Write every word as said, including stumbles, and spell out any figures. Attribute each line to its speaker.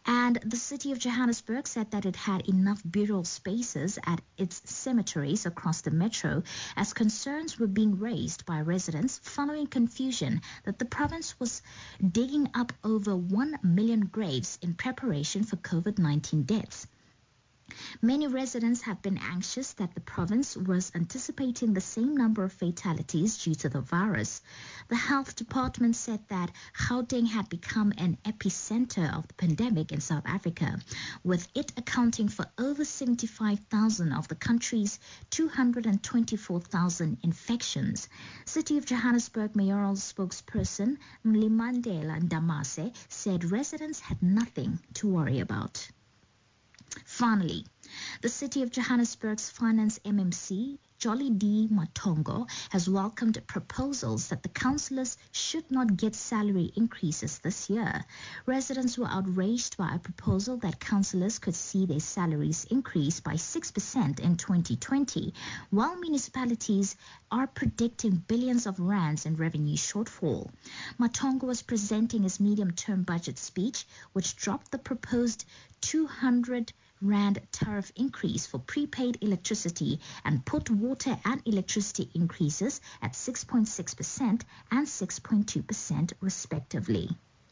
Speaker 1: And the city of Johannesburg said that it had enough burial spaces at its cemeteries across the metro as concerns were being raised by residents following confusion that the province was digging up over one million graves in preparation for COVID nineteen deaths. Many residents have been anxious that the province was anticipating the same number of fatalities due to the virus. The health department said that Gauteng had become an epicenter of the pandemic in South Africa, with it accounting for over seventy-five thousand of the country's two hundred twenty-four thousand infections. City of Johannesburg mayoral spokesperson Mlimandela Ndamase said residents had nothing to worry about. Finally, the City of Johannesburg's Finance M M C, Jolly D. Matongo, has welcomed proposals that the councillors should not get salary increases this year. Residents were outraged by a proposal that councillors could see their salaries increase by six percent in twenty twenty, while municipalities are predicting billions of rands in revenue shortfall. Matongo was presenting his medium-term budget speech, which dropped the proposed two hundred rand tariff increase for prepaid electricity and put water and electricity increases at six point six percent and six point two percent respectively.